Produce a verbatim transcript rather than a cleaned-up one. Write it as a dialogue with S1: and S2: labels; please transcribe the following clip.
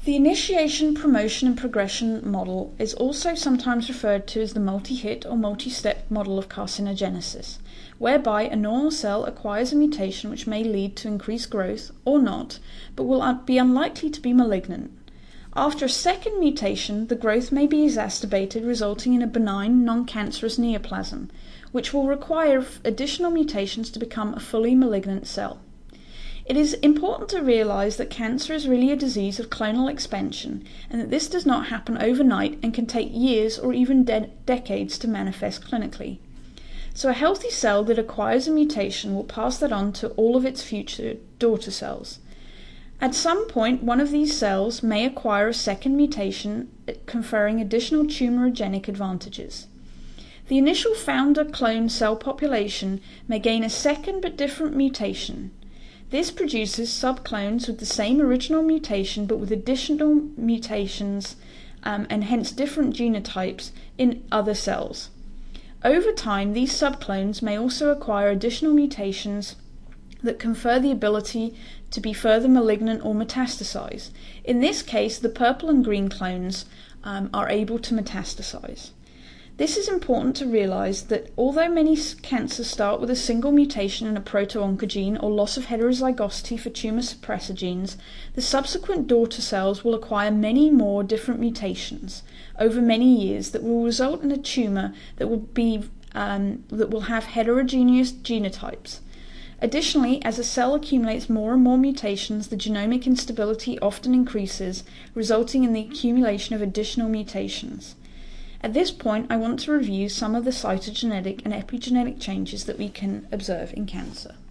S1: The initiation, promotion, and progression model is also sometimes referred to as the multi-hit or multi-step model of carcinogenesis, whereby a normal cell acquires a mutation which may lead to increased growth or not, but will be unlikely to be malignant. After a second mutation, the growth may be exacerbated, resulting in a benign, non-cancerous neoplasm, which will require additional mutations to become a fully malignant cell. It is important to realize that cancer is really a disease of clonal expansion, and that this does not happen overnight and can take years or even de- decades to manifest clinically. So a healthy cell that acquires a mutation will pass that on to all of its future daughter cells. At some point, one of these cells may acquire a second mutation, conferring additional tumorigenic advantages. The initial founder clone cell population may gain a second but different mutation. This produces subclones with the same original mutation but with additional mutations um, and hence different genotypes in other cells. Over time, these subclones may also acquire additional mutations that confer the ability to be further malignant or metastasize. In this case, the purple and green clones um, are able to metastasize. This is important to realize that although many cancers start with a single mutation in a proto-oncogene or loss of heterozygosity for tumor suppressor genes, the subsequent daughter cells will acquire many more different mutations over many years that will result in a tumor that will be um, that will have heterogeneous genotypes. Additionally, as a cell accumulates more and more mutations, the genomic instability often increases, resulting in the accumulation of additional mutations. At this point, I want to review some of the cytogenetic and epigenetic changes that we can observe in cancer.